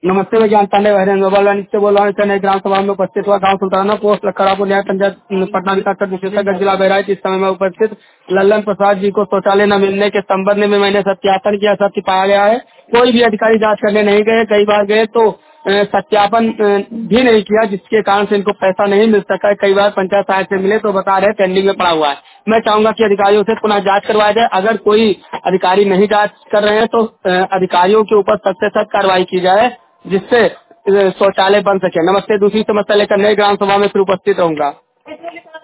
नमस्ते, मैं ज्ञान पांडे से बोल रहा हूँ। चेन्नई ग्राम सभा में उपस्थित हुआ। गांव सुल्ताना पोस्ट लखरापुर न्याय पंचायत पटना विकास विशेषज्ञ जिला बहराइच। इस समय में उपस्थित लल्लन प्रसाद जी को शौचालय न मिलने के संबंध में मैंने सत्यापन किया। सत्य पाया गया है। कोई भी अधिकारी जांच करने नहीं गए। कई बार गए तो सत्यापन भी नहीं किया, जिसके कारण से इनको पैसा नहीं मिल सका है। कई बार पंचायत सहायक से मिले तो बता रहे पेंडिंग में पड़ा हुआ है। मैं चाहूंगा कि अधिकारियों से पुनः जांच करवाया जाए। अगर कोई अधिकारी नहीं जांच कर रहे हैं तो अधिकारियों के ऊपर सख्त से सख्त कार्रवाई की जाए, जिससे शौचालय बन सके। नमस्ते। दूसरी समस्या लेकर नई ग्राम सभा में फिर उपस्थित रहूंगा।